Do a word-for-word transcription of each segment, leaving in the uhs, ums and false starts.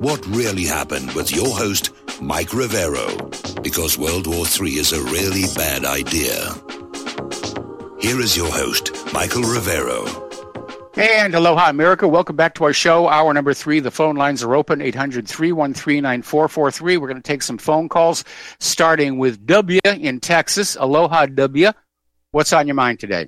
What really happened with your host, Mike Rivero, because World War Three is a really bad idea. Here is your host, Michael Rivero. And aloha, America. Welcome back to our show, hour number three. The phone lines are open, eight hundred, three one three, nine four four three. We're going to take some phone calls, starting with W in Texas. Aloha, W. What's on your mind today?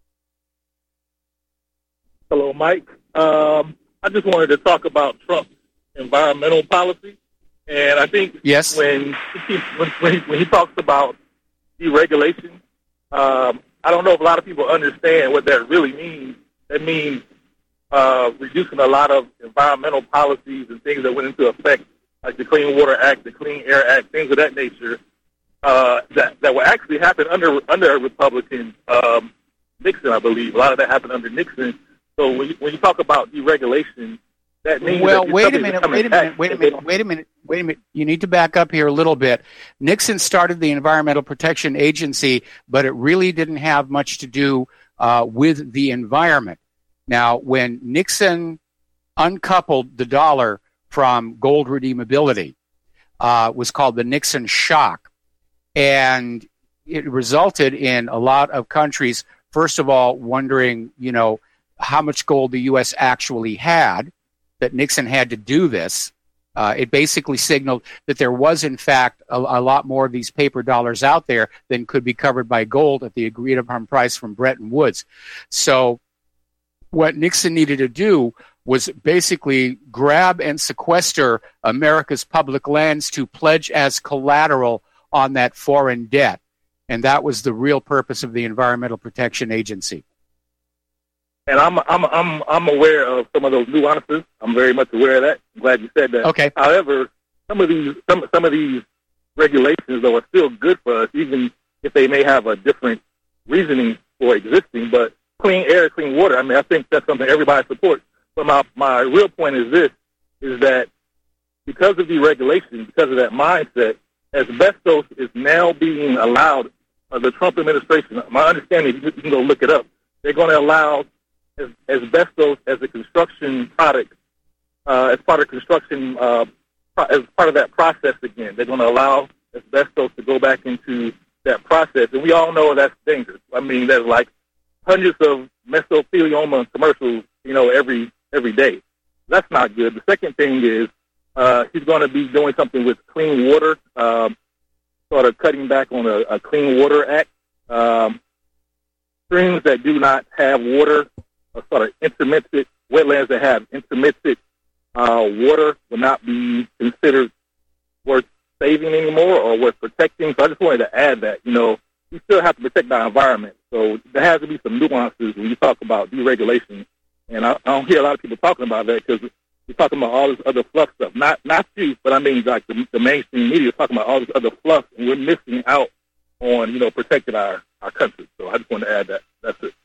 Hello, Mike. Um, I just wanted to talk about Trump's environmental policy. And I think yes. when, he, when, when, he, when he talks about deregulation, um, I don't know if a lot of people understand what that really means. That means uh, reducing a lot of environmental policies and things that went into effect, like the Clean Water Act, the Clean Air Act, things of that nature, uh, that, that will actually happen under under a Republican um, Nixon, I believe. A lot of that happened under Nixon. So when you, when you talk about deregulation, that means well, that wait a minute, wait a minute, wait a minute, wait a minute, wait a minute. You need to back up here a little bit. Nixon started the Environmental Protection Agency, but it really didn't have much to do uh, with the environment. Now, when Nixon uncoupled the dollar from gold redeemability, uh, was called the Nixon shock, and it resulted in a lot of countries, first of all, wondering, you know, how much gold the U S actually had, that Nixon had to do this. Uh, it basically signaled that there was, in fact, a, a lot more of these paper dollars out there than could be covered by gold at the agreed-upon price from Bretton Woods. So what Nixon needed to do was basically grab and sequester America's public lands to pledge as collateral on that foreign debt. And that was the real purpose of the Environmental Protection Agency. And I'm I'm I'm I'm aware of some of those nuances. I'm very much aware of that. I'm glad you said that. Okay. However, some of these some some of these regulations though are still good for us, even if they may have a different reasoning for existing. But clean air, clean water, I mean, I think that's something everybody supports. But my my real point is this: is that because of deregulation, because of that mindset, asbestos is now being allowed. Uh, the Trump administration, my understanding, you can go look it up. They're going to allow As, asbestos as a construction product, uh, as part of construction, uh, pro- as part of that process again. They're going to allow asbestos to go back into that process. And we all know that's dangerous. I mean, there's like hundreds of mesothelioma commercials, you know, every every day. That's not good. The second thing is uh, he's going to be doing something with clean water, um, sort of cutting back on a, a Clean Water Act. Um, streams that do not have water, sort of intermittent wetlands that have intermittent uh, water will not be considered worth saving anymore or worth protecting. So I just wanted to add that, you know, we still have to protect our environment. So there has to be some nuances when you talk about deregulation. And I, I don't hear a lot of people talking about that because you're talking about all this other fluff stuff. Not not you, but I mean like the, the mainstream media is talking about all this other fluff, and we're missing out on, you know, protecting our, our country. So I just wanted to add that. That's it.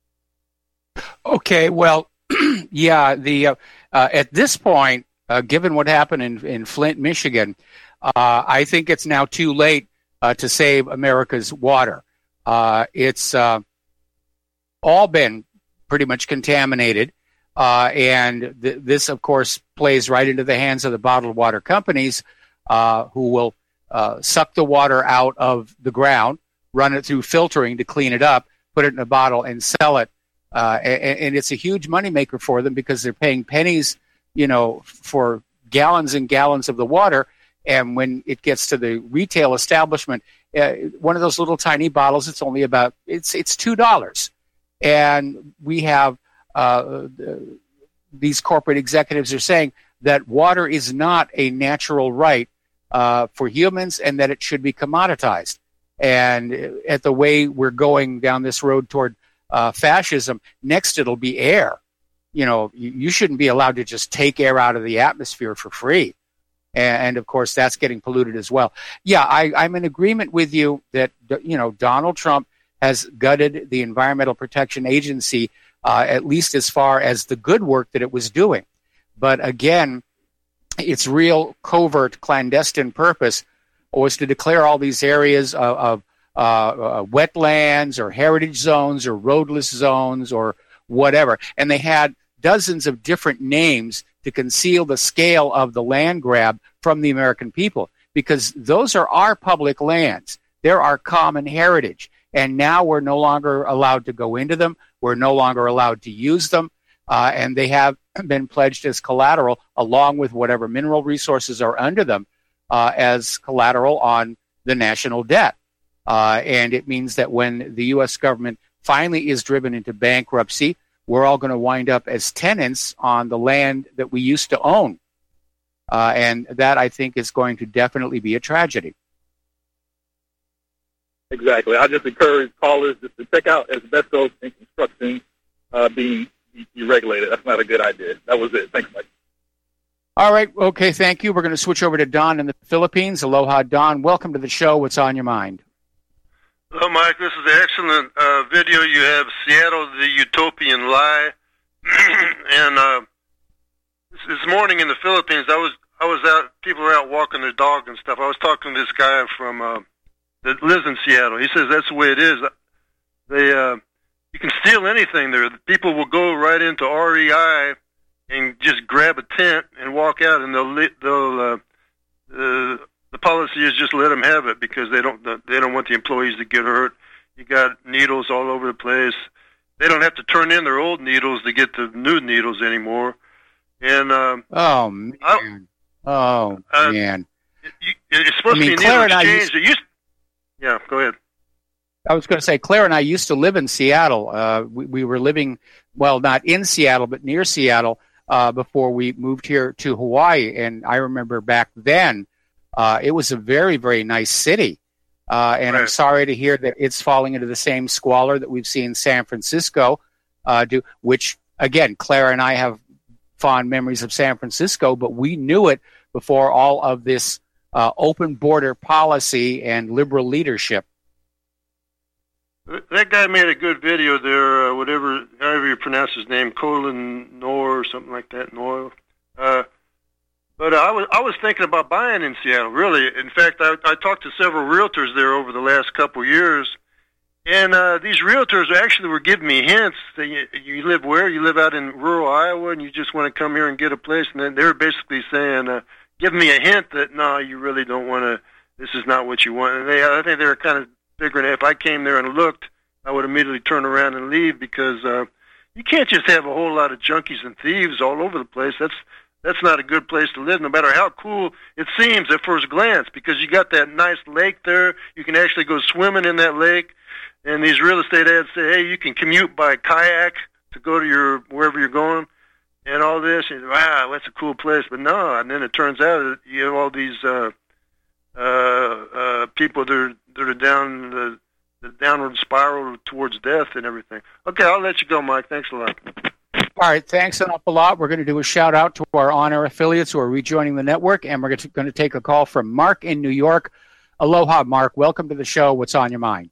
Okay, well, yeah, the uh, uh, at this point, uh, given what happened in, in Flint, Michigan, uh, I think it's now too late uh, to save America's water. Uh, it's uh, all been pretty much contaminated, uh, and th- this, of course, plays right into the hands of the bottled water companies uh, who will uh, suck the water out of the ground, run it through filtering to clean it up, put it in a bottle, and sell it. Uh, and, and it's a huge moneymaker for them because they're paying pennies, you know, for gallons and gallons of the water. And when it gets to the retail establishment, uh, one of those little tiny bottles, it's only about, it's it's two dollars. And we have uh, these corporate executives are saying that water is not a natural right uh, for humans and that it should be commoditized. And at the way we're going down this road toward Uh, fascism, next it'll be air. You know, you, you shouldn't be allowed to just take air out of the atmosphere for free. And, and of course, that's getting polluted as well. Yeah, I, I'm in agreement with you that, you know, Donald Trump has gutted the Environmental Protection Agency, uh, at least as far as the good work that it was doing. But again, its real covert, clandestine purpose was to declare all these areas of, of Uh, uh, wetlands or heritage zones or roadless zones or whatever. And they had dozens of different names to conceal the scale of the land grab from the American people, because those are our public lands. They're our common heritage. And now we're no longer allowed to go into them. We're no longer allowed to use them. Uh, and they have been pledged as collateral, along with whatever mineral resources are under them, uh, as collateral on the national debt. Uh, and it means that when the U S government finally is driven into bankruptcy, we're all going to wind up as tenants on the land that we used to own. Uh, and that, I think, is going to definitely be a tragedy. Exactly. I just encourage callers just to check out asbestos and construction uh, being deregulated. That's not a good idea. That was it. Thanks, Mike. All right. Okay, thank you. We're going to switch over to Don in the Philippines. Aloha, Don. Welcome to the show. What's on your mind? Hello, Mike. This is an excellent uh, video you have, Seattle, the Utopian Lie. and uh, this, this morning in the Philippines, I was I was out, people were out walking their dog and stuff. I was talking to this guy from uh, that lives in Seattle. He says that's the way it is. They uh, you can steal anything there. People will go right into R E I and just grab a tent and walk out, and they'll they'll uh, uh, the policy is just let them have it because they don't they don't want the employees to get hurt. You got needles all over the place. They don't have to turn in their old needles to get the new needles anymore. And um, oh man, I, oh uh, man, it, it's supposed I mean, to be Claire a needle and I exchange. used- It used, yeah, go ahead. I was going to say, Claire and I used to live in Seattle. Uh, we, we were living, well, not in Seattle, but near Seattle uh, before we moved here to Hawaii. And I remember back then, uh, it was a very, very nice city. Uh, and Right. I'm sorry to hear that it's falling into the same squalor that we've seen San Francisco uh, do, which, again, Claire and I have fond memories of San Francisco, but we knew it before all of this uh, open border policy and liberal leadership. That guy made a good video there, uh, whatever, however you pronounce his name, Colin Noor or something like that, Noor. Uh, but I was I was thinking about buying in Seattle, really. In fact, I, I talked to several realtors there over the last couple of years, and uh, these realtors actually were giving me hints that you, you live where? You live out in rural Iowa, and you just want to come here and get a place. And then they were basically saying, uh, giving me a hint that, no, you really don't want to, this is not what you want. And they, I think they were kind of figuring if I came there and looked, I would immediately turn around and leave because uh, you can't just have a whole lot of junkies and thieves all over the place. That's that's not a good place to live, no matter how cool it seems at first glance, because you got that nice lake there. You can actually go swimming in that lake, and these real estate ads say, hey, you can commute by kayak to go to your wherever you're going, and all this. And, wow, that's a cool place. But no, and then it turns out that you have all these uh, uh, uh, people that are, that are down the the downward spiral towards death and everything. Okay, I'll let you go, Mike. Thanks a lot. All right, thanks an awful lot. We're going to do a shout-out to our on-air affiliates who are rejoining the network, and we're going to take a call from Mark in New York. Aloha, Mark. Welcome to the show. What's on your mind?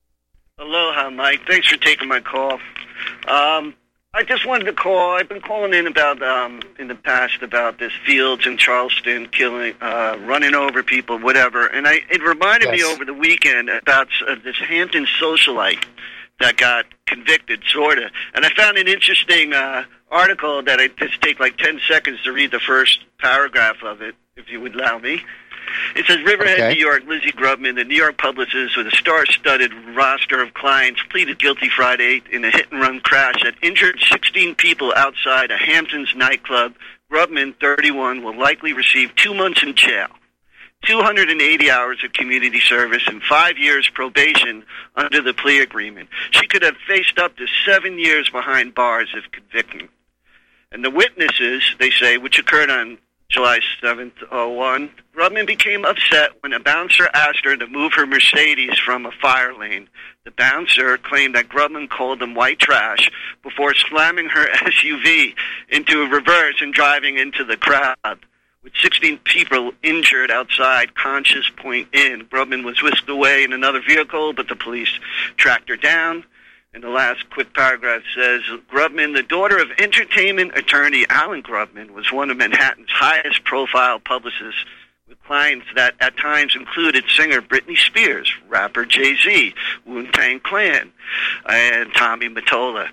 Aloha, Mike. Thanks for taking my call. Um, I just wanted to call. I've been calling in about um, in the past about this Fields in Charleston killing, uh, running over people, whatever. And I it reminded Yes. me over the weekend about uh, this Hampton socialite that got convicted, sort of. And I found an interesting uh, article that I just take like ten seconds to read the first paragraph of it, if you would allow me. It says, Riverhead, Okay. New York, Lizzie Grubman, the New York publicist with a star-studded roster of clients, pleaded guilty Friday in a hit-and-run crash that injured sixteen people outside a Hamptons nightclub. Grubman, thirty-one, will likely receive two months in jail, two hundred eighty hours of community service, and five years probation under the plea agreement. She could have faced up to seven years behind bars if convicted. And the witnesses, they say, which occurred on July seventh, oh one, Grubman became upset when a bouncer asked her to move her Mercedes from a fire lane. The bouncer claimed that Grubman called him white trash before slamming her S U V into a reverse and driving into the crowd. With sixteen people injured outside Conscious Point Inn, Grubman was whisked away in another vehicle, but the police tracked her down. And the last quick paragraph says, Grubman, the daughter of entertainment attorney Alan Grubman, was one of Manhattan's highest-profile publicists, with clients that at times included singer Britney Spears, rapper Jay-Z, Wu-Tang Clan, and Tommy Mottola.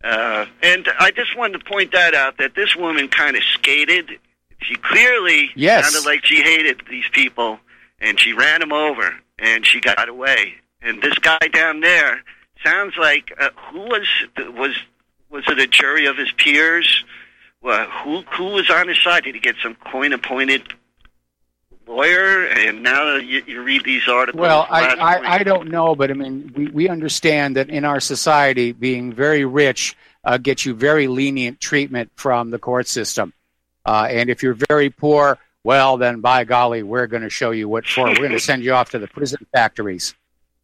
Uh, and I just wanted to point that out, that this woman kind of skated. She clearly yes. sounded like she hated these people, and she ran them over, and she got away. And this guy down there sounds like, uh, who was, was was it a jury of his peers? Well, who who was on his side? Did he get some coin-appointed lawyer? And now you, you read these articles. Well, I, I, I don't know, but I mean, we, we understand that in our society, being very rich uh, gets you very lenient treatment from the court system. Uh, and if you're very poor, well, then by golly, we're going to show you what for. We're going to send you off to the prison factories.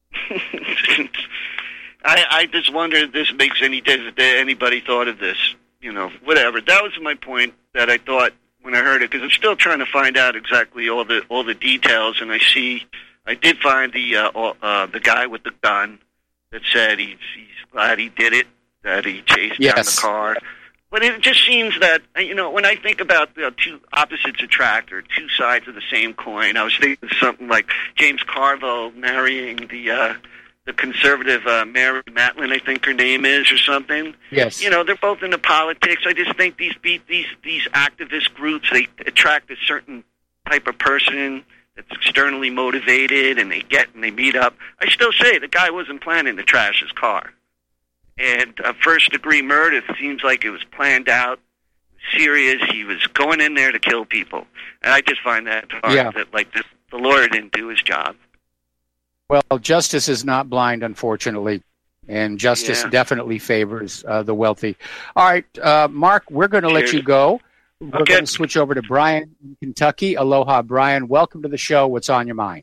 I, I just wonder if this makes any difference. If anybody thought of this, you know, whatever. That was my point that I thought when I heard it, because I'm still trying to find out exactly all the all the details. And I see, I did find the uh, uh, the guy with the gun that said he's he's glad he did it, that he chased yes. down the car. But it just seems that, you know, when I think about you know, two opposites attract, or two sides of the same coin, I was thinking of something like James Carville marrying the uh, the conservative uh, Mary Matlin, I think her name is, or something. Yes. You know, they're both into politics. I just think these these these activist groups, they attract a certain type of person that's externally motivated, and they get and they meet up. I still say the guy wasn't planning to trash his car. And uh, first-degree murder seems like it was planned out, serious. He was going in there to kill people. And I just find that hard, yeah. that, like, this, the lawyer didn't do his job. Well, justice is not blind, unfortunately, and justice Yeah. definitely favors uh, the wealthy. All right, uh, Mark, we're going to let you go. We're Okay. going to switch over to Brian in Kentucky. Aloha, Brian. Welcome to the show. What's on your mind?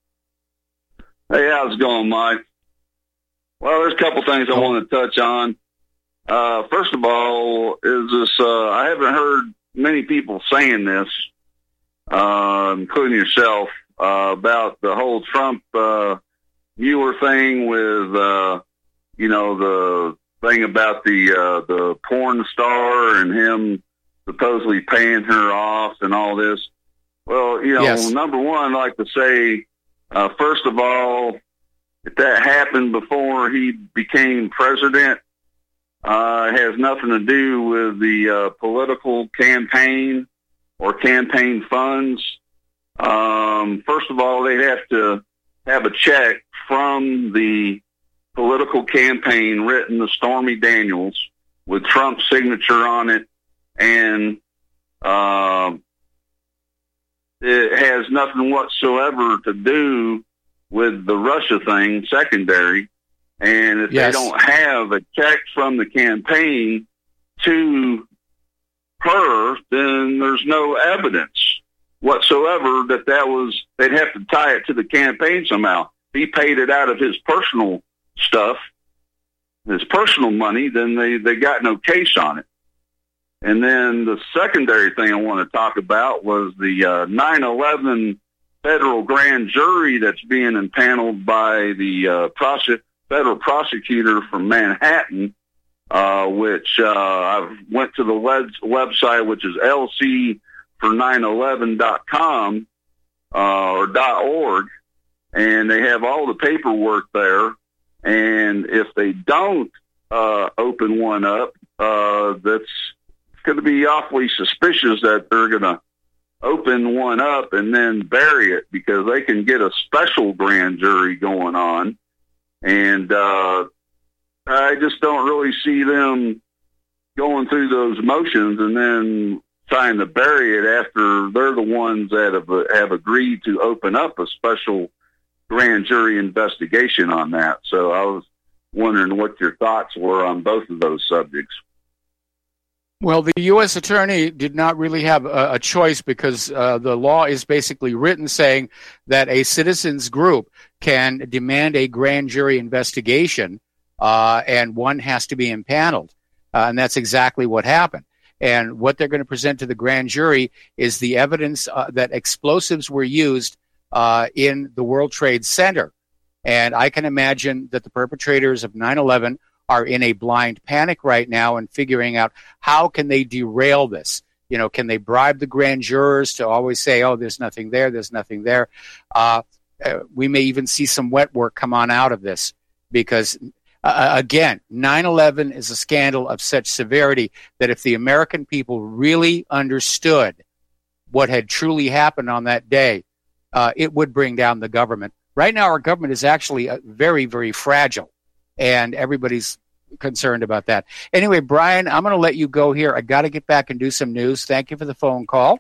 Hey, how's it going, Mike? Well, there's a couple things I want to touch on. Uh, first of all, is this, uh, I haven't heard many people saying this, uh, including yourself, uh, about the whole Trump, uh, Mueller thing with, uh, you know, the thing about the, uh, the porn star and him supposedly paying her off and all this. Well, you know, Yes. number one, I'd like to say, uh, first of all, if that happened before he became president, uh, it has nothing to do with the uh, political campaign or campaign funds. Um, first of all, they'd have to have a check from the political campaign written to Stormy Daniels with Trump's signature on it, and uh, it has nothing whatsoever to do with the Russia thing, secondary. And if Yes. they don't have a check from the campaign to her, then there's no evidence whatsoever that that was, they'd have to tie it to the campaign somehow. If he paid it out of his personal stuff, his personal money, then they, they got no case on it. And then the secondary thing I want to talk about was the uh, nine eleven federal grand jury that's being impaneled by the uh, prosec- federal prosecutor from Manhattan, uh, which uh, I went to the web- website, which is L C for nine eleven dot com uh, or .org, and they have all the paperwork there. And if they don't uh, open one up, uh, that's going to be awfully suspicious that they're going to open one up and then bury it, because they can get a special grand jury going on. And uh, I just don't really see them going through those motions and then trying to bury it after they're the ones that have, have agreed to open up a special grand jury investigation on that. So I was wondering what your thoughts were on both of those subjects. Well, the U S attorney did not really have a, a choice, because uh, the law is basically written saying that a citizens group can demand a grand jury investigation, uh, and one has to be impaneled. Uh, and that's exactly what happened. And what they're going to present to the grand jury is the evidence uh, that explosives were used uh, in the World Trade Center. And I can imagine that the perpetrators of nine eleven are in a blind panic right now and figuring out how can they derail this. You know, can they bribe the grand jurors to always say, oh, there's nothing there, there's nothing there. Uh, uh, we may even see some wet work come on out of this, because Uh, again, nine eleven is a scandal of such severity that if the American people really understood what had truly happened on that day, uh, it would bring down the government. Right now, our government is actually uh, very, very fragile, and everybody's concerned about that. Anyway, Brian, I'm going to let you go here. I got to get back and do some news. Thank you for the phone call.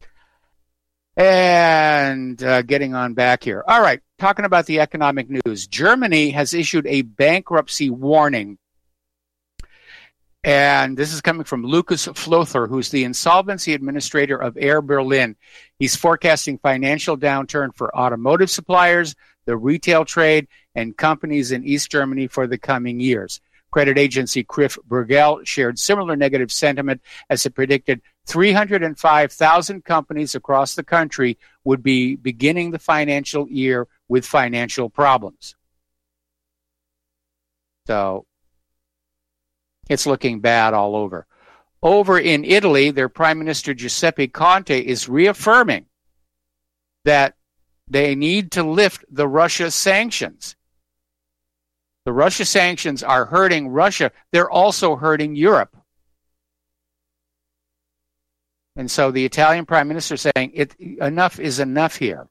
And uh, getting on back here. All right, talking about the economic news. Germany has issued a bankruptcy warning. And this is coming from Lucas Flother, who's the insolvency administrator of Air Berlin. He's forecasting financial downturn for automotive suppliers, the retail trade, and companies in East Germany for the coming years. Credit agency Krif Bruegel shared similar negative sentiment as it predicted three hundred five thousand companies across the country would be beginning the financial year with financial problems. So it's looking bad all over. Over in Italy, their Prime Minister Giuseppe Conte is reaffirming that they need to lift the Russia sanctions. The Russia sanctions are hurting Russia. They're also hurting Europe. And so the Italian Prime Minister is saying it, enough is enough here.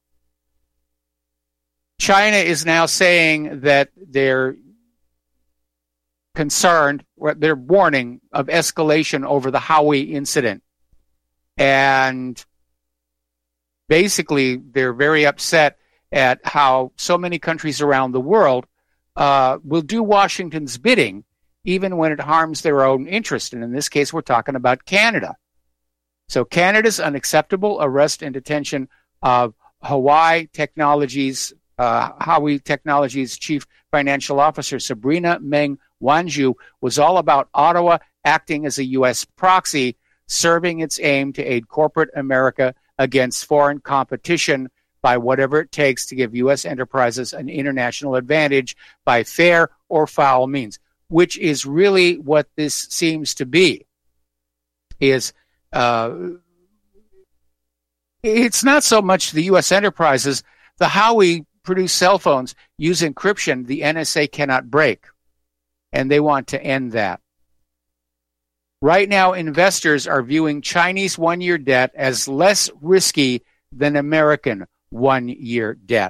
China is now saying that they're concerned, or they're warning of escalation over the Huawei incident. And basically, they're very upset at how so many countries around the world uh, will do Washington's bidding, even when it harms their own interest. And in this case, we're talking about Canada. So Canada's unacceptable arrest and detention of Huawei Technologies, uh, Huawei Technologies Chief Financial Officer Sabrina Meng Wanzhou was all about Ottawa acting as a U S proxy, serving its aim to aid corporate America against foreign competition by whatever it takes to give U S enterprises an international advantage by fair or foul means, which is really what this seems to be. Is uh, it's not so much the U S enterprises. The Huawei produced cell phones use encryption the N S A cannot break, and they want to end that. Right now, investors are viewing Chinese one-year debt as less risky than American one-year debt.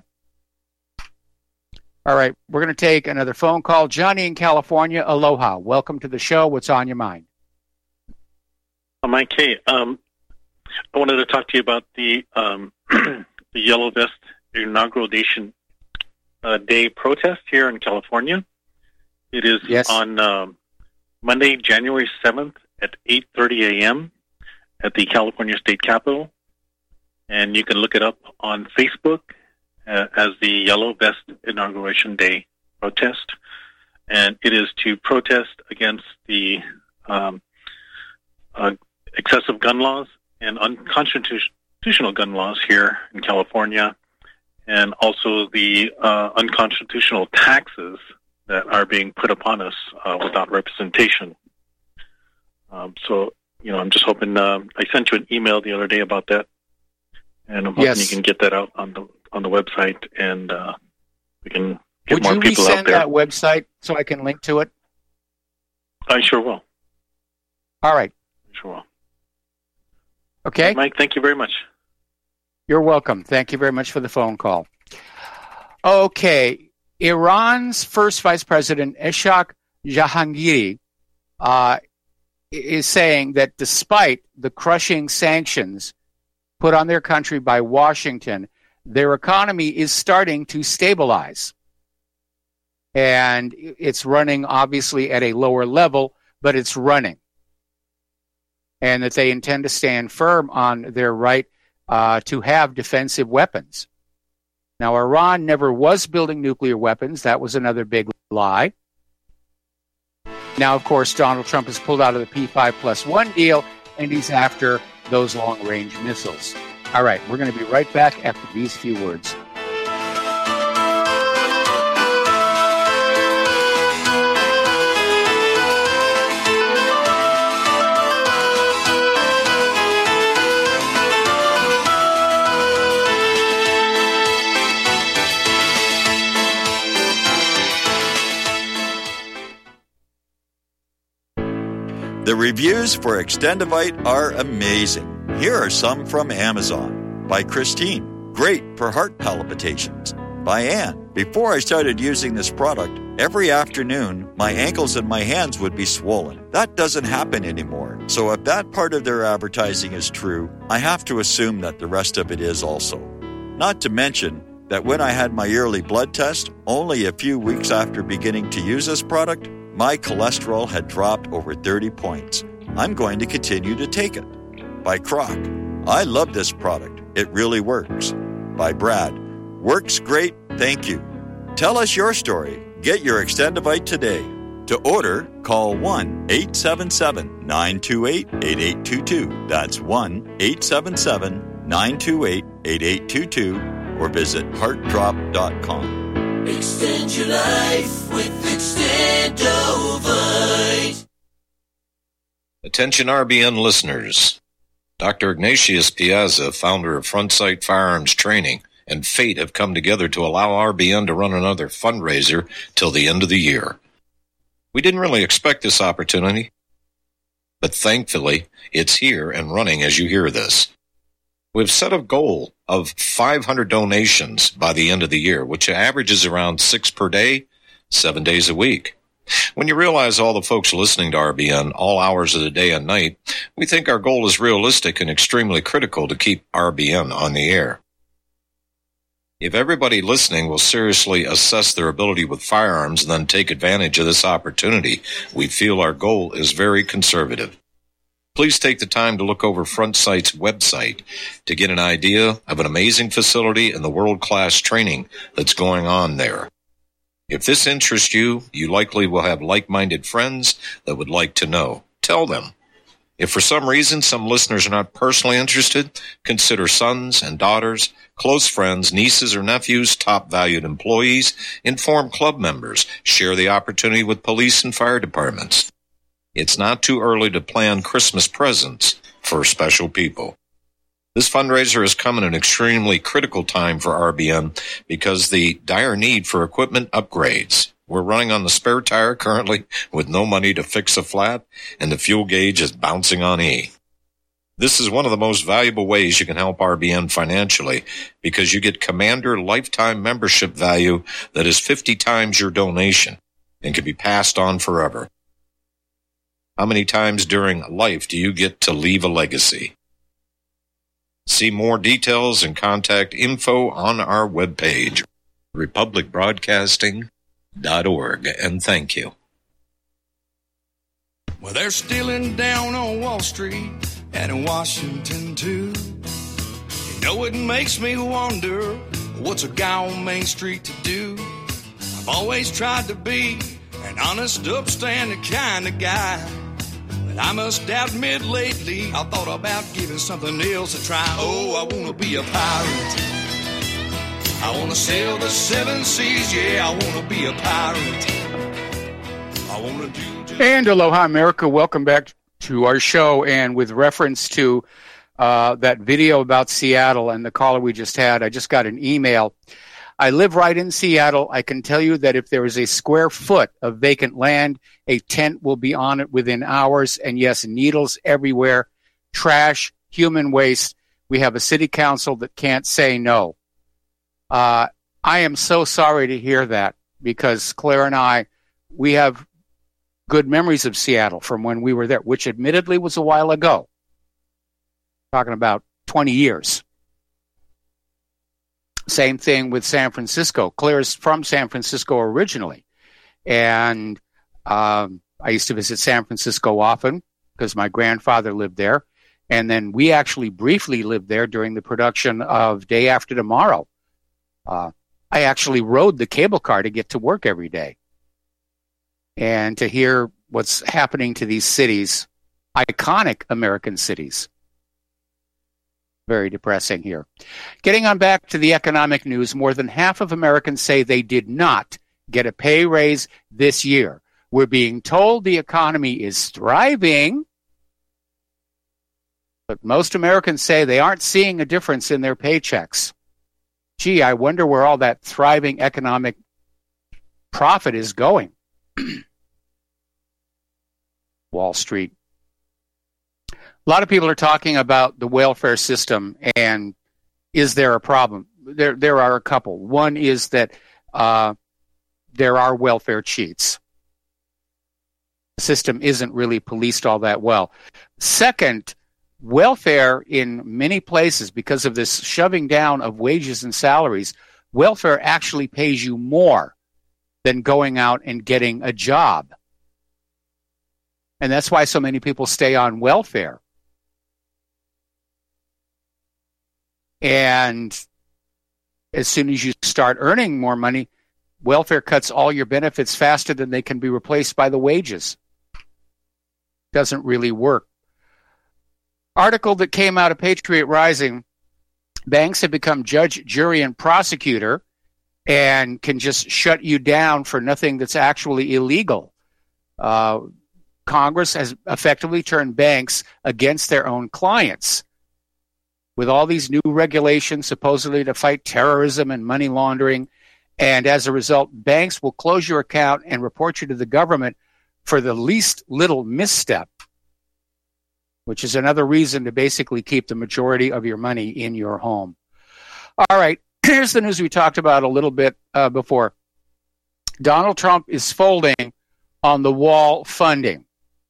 All right, we're going to take another phone call. Johnny in California, aloha. Welcome to the show. What's on your mind? Uh, Mike, hey, um, I wanted to talk to you about the um, the Yellow Vest Inauguration uh, Day protest here in California. It is yes. on um, Monday, January seventh at eight thirty a.m. at the California State Capitol. And you can look it up on Facebook uh, as the Yellow Vest Inauguration Day protest. And it is to protest against the um, uh, excessive gun laws and unconstitutional gun laws here in California, and also the uh, unconstitutional taxes that are being put upon us uh, without representation. Um, so, you know, I'm just hoping, uh, I sent you an email the other day about that, and I'm hoping yes. you can get that out on the on the website, and uh, we can get Would more you people out resend there. that website so I can link to it? I sure will. All right. I sure will. Okay. Mike, thank you very much. You're welcome. Thank you very much for the phone call. Okay. Iran's first vice president, Ishaq Jahangiri, uh, is saying that despite the crushing sanctions put on their country by Washington, their economy is starting to stabilize. And it's running, obviously, at a lower level, but it's running. And that they intend to stand firm on their right uh, to have defensive weapons. Now, Iran never was building nuclear weapons. That was another big lie. Now, of course, Donald Trump has pulled out of the P five plus one deal, and he's after those long-range missiles. All right, we're going to be right back after these few words. The reviews for Extendivite are amazing. Here are some from Amazon. By Christine, great for heart palpitations. By Ann, before I started using this product, every afternoon my ankles and my hands would be swollen. That doesn't happen anymore. So if that part of their advertising is true, I have to assume that the rest of it is also. Not to mention that when I had my yearly blood test, only a few weeks after beginning to use this product, my cholesterol had dropped over thirty points. I'm going to continue to take it. By Croc, I love this product. It really works. By Brad, works great, thank you. Tell us your story. Get your Extendivite today. To order, call one eight seven seven, nine two eight, eight eight two two. That's one eight seven seven, nine two eight, eight eight two two or visit heart drop dot com. Extend your life with Extendovite. Attention R B N listeners. Doctor Ignatius Piazza, founder of Frontsight Firearms Training, and Fate have come together to allow R B N to run another fundraiser till the end of the year. We didn't really expect this opportunity, but thankfully it's here and running as you hear this. We've set a goal of five hundred donations by the end of the year, which averages around six per day, seven days a week. When you realize all the folks listening to R B N all hours of the day and night, we think our goal is realistic and extremely critical to keep R B N on the air. If everybody listening will seriously assess their ability with firearms and then take advantage of this opportunity, we feel our goal is very conservative. Please take the time to look over Frontsight's website to get an idea of an amazing facility and the world-class training that's going on there. If this interests you, you likely will have like-minded friends that would like to know. Tell them. If for some reason some listeners are not personally interested, consider sons and daughters, close friends, nieces or nephews, top valued employees, inform club members, share the opportunity with police and fire departments. It's not too early to plan Christmas presents for special people. This fundraiser has come at an extremely critical time for R B N because the dire need for equipment upgrades. We're running on the spare tire currently with no money to fix a flat, and the fuel gauge is bouncing on E. This is one of the most valuable ways you can help R B N financially because you get Commander lifetime membership value that is fifty times your donation and can be passed on forever. How many times during life do you get to leave a legacy? See more details and contact info on our webpage, republic broadcasting dot org, and thank you. Well, they're stealing down on Wall Street and in Washington, too. You know, it makes me wonder, what's a guy on Main Street to do? I've always tried to be an honest, upstanding kind of guy. I must admit lately I thought about giving something else a try. Oh, I want to be a pirate. I want to sail the seven seas. Yeah, I want to be a pirate. I want to do just... And aloha, America. Welcome back to our show. And with reference to uh, that video about Seattle and the caller we just had, I just got an email. I live right in Seattle. I can tell you that if there is a square foot of vacant land, a tent will be on it within hours. And yes, needles everywhere, trash, human waste. We have a city council that can't say no. Uh, I am so sorry to hear that because Claire and I, we have good memories of Seattle from when we were there, which admittedly was a while ago. Talking about twenty years. Same thing with San Francisco. Claire's from San Francisco originally. And um, I used to visit San Francisco often because my grandfather lived there. And then we actually briefly lived there during the production of Day After Tomorrow. Uh, I actually rode the cable car to get to work every day. And to hear what's happening to these cities, iconic American cities. Very depressing here. Getting on back to the economic news, more than half of Americans say they did not get a pay raise this year. We're being told the economy is thriving, but most Americans say they aren't seeing a difference in their paychecks. Gee, I wonder where all that thriving economic profit is going. Wall Street A lot of people are talking about the welfare system and is there a problem? There, there are a couple. One is that uh, there are welfare cheats. The system isn't really policed all that well. Second, welfare in many places, because of this shoving down of wages and salaries, welfare actually pays you more than going out and getting a job. And that's why so many people stay on welfare. And as soon as you start earning more money, welfare cuts all your benefits faster than they can be replaced by the wages. Doesn't really work. Article that came out of Patriot Rising, banks have become judge, jury, and prosecutor and can just shut you down for nothing that's actually illegal. Uh, Congress has effectively turned banks against their own clients. With all these new regulations supposedly to fight terrorism and money laundering. And as a result, banks will close your account and report you to the government for the least little misstep, which is another reason to basically keep the majority of your money in your home. All right, here's the news we talked about a little bit uh, before. Donald Trump is folding on the wall funding.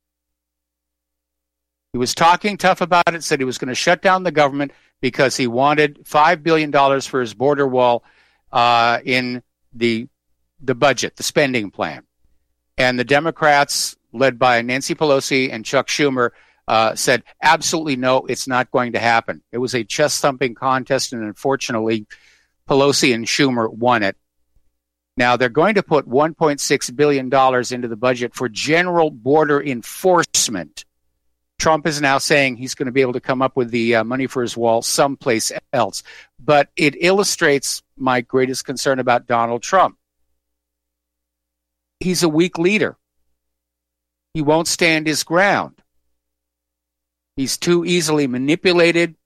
He was talking tough about it, said he was going to shut down the government because he wanted five billion dollars for his border wall uh, in the the budget, the spending plan. And the Democrats, led by Nancy Pelosi and Chuck Schumer, uh, said, absolutely no, it's not going to happen. It was a chest-thumping contest, and unfortunately, Pelosi and Schumer won it. Now, they're going to put one point six billion dollars into the budget for general border enforcement. Trump is now saying he's going to be able to come up with the uh, money for his wall someplace else. But it illustrates my greatest concern about Donald Trump. He's a weak leader. He won't stand his ground. He's too easily manipulated.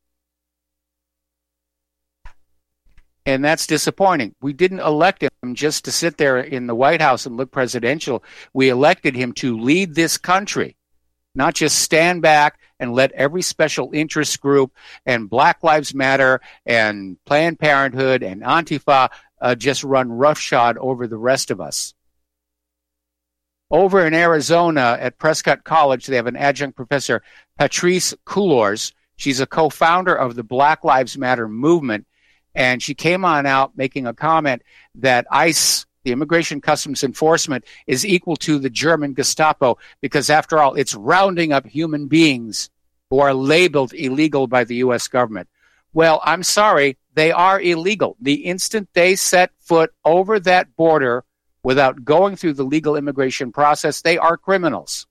And that's disappointing. We didn't elect him just to sit there in the White House and look presidential. We elected him to lead this country. Not just stand back and let every special interest group and Black Lives Matter and Planned Parenthood and Antifa uh, just run roughshod over the rest of us. Over in Arizona at Prescott College, they have an adjunct professor, Patrisse Cullors. She's a co-founder of the Black Lives Matter movement, and she came on out making a comment that ICE, the Immigration Customs Enforcement, is equal to the German Gestapo because, after all, it's rounding up human beings who are labeled illegal by the U S government. Well, I'm sorry, they are illegal. The instant they set foot over that border without going through the legal immigration process, they are criminals.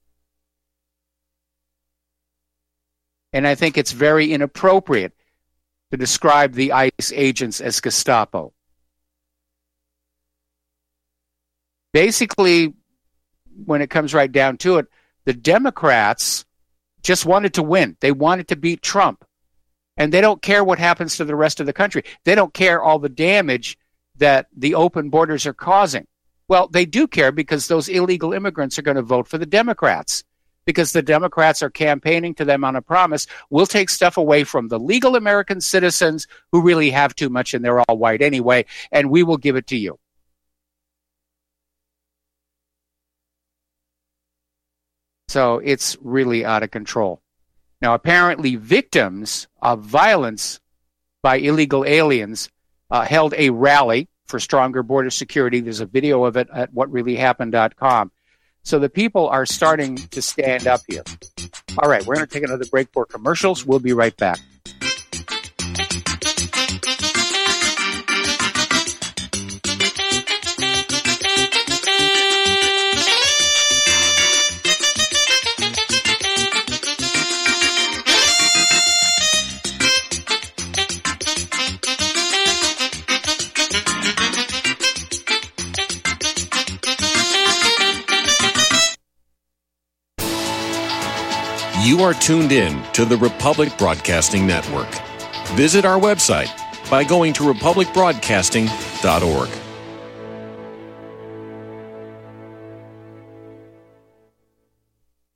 And I think it's very inappropriate to describe the ICE agents as Gestapo. Basically, when it comes right down to it, the Democrats just wanted to win. They wanted to beat Trump. And they don't care what happens to the rest of the country. They don't care all the damage that the open borders are causing. Well, they do care because those illegal immigrants are going to vote for the Democrats. Because the Democrats are campaigning to them on a promise, we'll take stuff away from the legal American citizens who really have too much and they're all white anyway, and we will give it to you. So it's really out of control. Now, apparently victims of violence by illegal aliens uh, held a rally for stronger border security. There's a video of it at what really happened dot com. So the people are starting to stand up here. All right, we're going to take another break for commercials. We'll be right back. You are tuned in to the Republic Broadcasting Network. Visit our website by going to republic broadcasting dot org.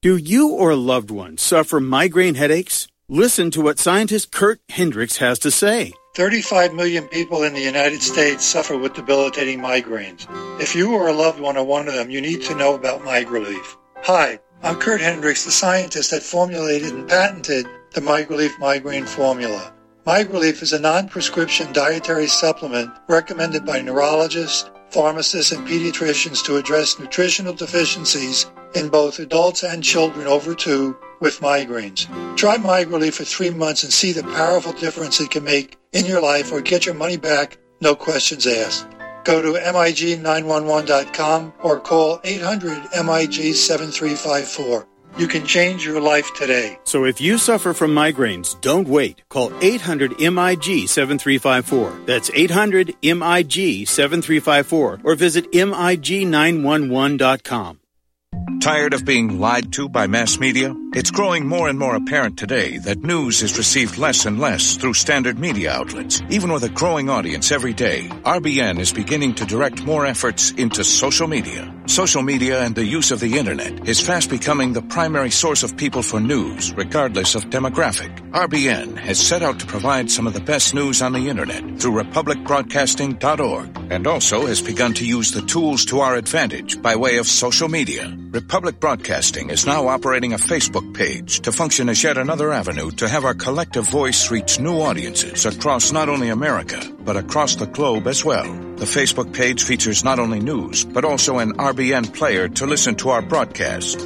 Do you or a loved one suffer migraine headaches? Listen to what scientist Kurt Hendricks has to say. thirty-five million people in the United States suffer with debilitating migraines. If you or a loved one are one of them, you need to know about MigraLief. Hi, I'm Kurt Hendricks, the scientist that formulated and patented the MigraLief migraine formula. MigraLief is a non-prescription dietary supplement recommended by neurologists, pharmacists, and pediatricians to address nutritional deficiencies in both adults and children over two with migraines. Try MigraLief for three months and see the powerful difference it can make in your life, or get your money back, no questions asked. Go to M I G nine one one dot com or call eight hundred M I G seven three five four. You can change your life today. So if you suffer from migraines, don't wait. Call eight hundred M I G seven three five four. That's eight hundred M I G seven three five four, or visit M I G nine one one dot com. Tired of being lied to by mass media? It's growing more and more apparent today that news is received less and less through standard media outlets. Even with a growing audience every day, R B N is beginning to direct more efforts into social media. Social media and the use of the internet is fast becoming the primary source of people for news, regardless of demographic. R B N has set out to provide some of the best news on the internet through republic broadcasting dot org, and also has begun to use the tools to our advantage by way of social media. Republic Broadcasting is now operating a Facebook page to function as yet another avenue to have our collective voice reach new audiences across not only America, but across the globe as well. The Facebook page features not only news, but also an R B N player to listen to our broadcast.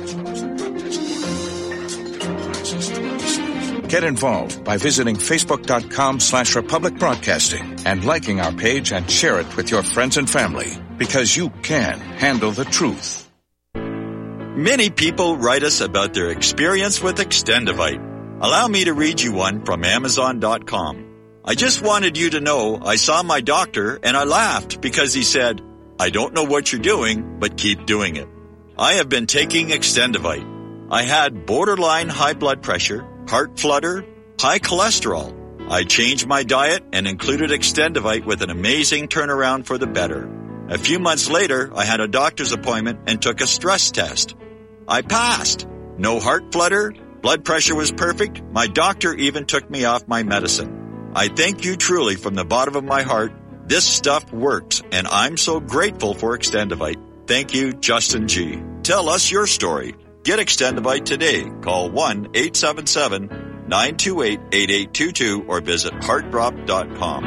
Get involved by visiting facebook.com slash Republic Broadcasting and liking our page and share it with your friends and family, because you can handle the truth. Many people write us about their experience with Extendivite. Allow me to read you one from Amazon dot com. I just wanted you to know I saw my doctor and I laughed because he said, "I don't know what you're doing, but keep doing it." I have been taking Extendivite. I had borderline high blood pressure, heart flutter, high cholesterol. I changed my diet and included Extendivite with an amazing turnaround for the better. A few months later, I had a doctor's appointment and took a stress test. I passed. No heart flutter, blood pressure was perfect. My doctor even took me off my medicine. I thank you truly from the bottom of my heart. This stuff works, and I'm so grateful for Extendivite. Thank you, Justin G. Tell us your story. Get Extendivite today. Call one eight seven seven, nine two eight, eight eight two two or visit heart drop dot com.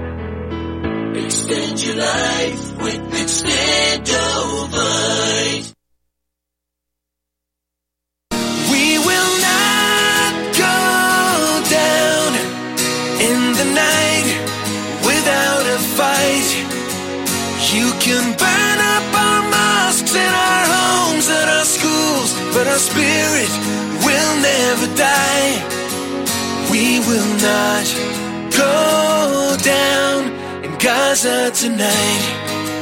Extend your life with Extendivite. We will not go down in the night without a fight. You can burn up our mosques and our homes and our schools, but our spirit will never die. We will not go down in Gaza tonight.